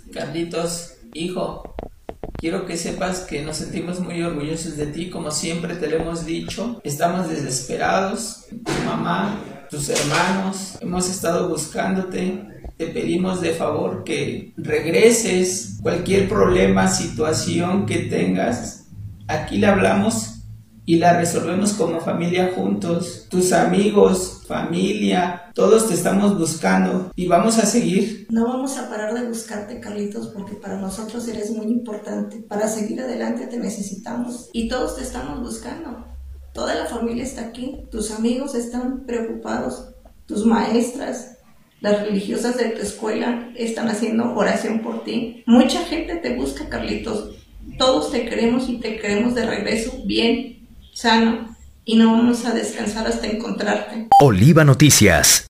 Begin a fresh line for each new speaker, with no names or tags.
Carlitos, hijo, quiero que sepas que nos sentimos muy orgullosos de ti, como siempre te lo hemos dicho. Estamos desesperados, tu mamá, tus hermanos, hemos estado buscándote. Te pedimos de favor que regreses. Cualquier problema, situación que tengas, aquí la hablamos y la resolvemos como familia juntos. Tus amigos, familia, todos te estamos buscando y vamos a seguir.
No vamos a parar de buscarte, Carlitos, porque para nosotros eres muy importante. Para seguir adelante te necesitamos y todos te estamos buscando. Toda la familia está aquí, tus amigos están preocupados, tus maestras, las religiosas de tu escuela están haciendo oración por ti. Mucha gente te busca, Carlitos. Todos te queremos y te queremos de regreso bien, sano, y no vamos a descansar hasta encontrarte.
Oliva Noticias.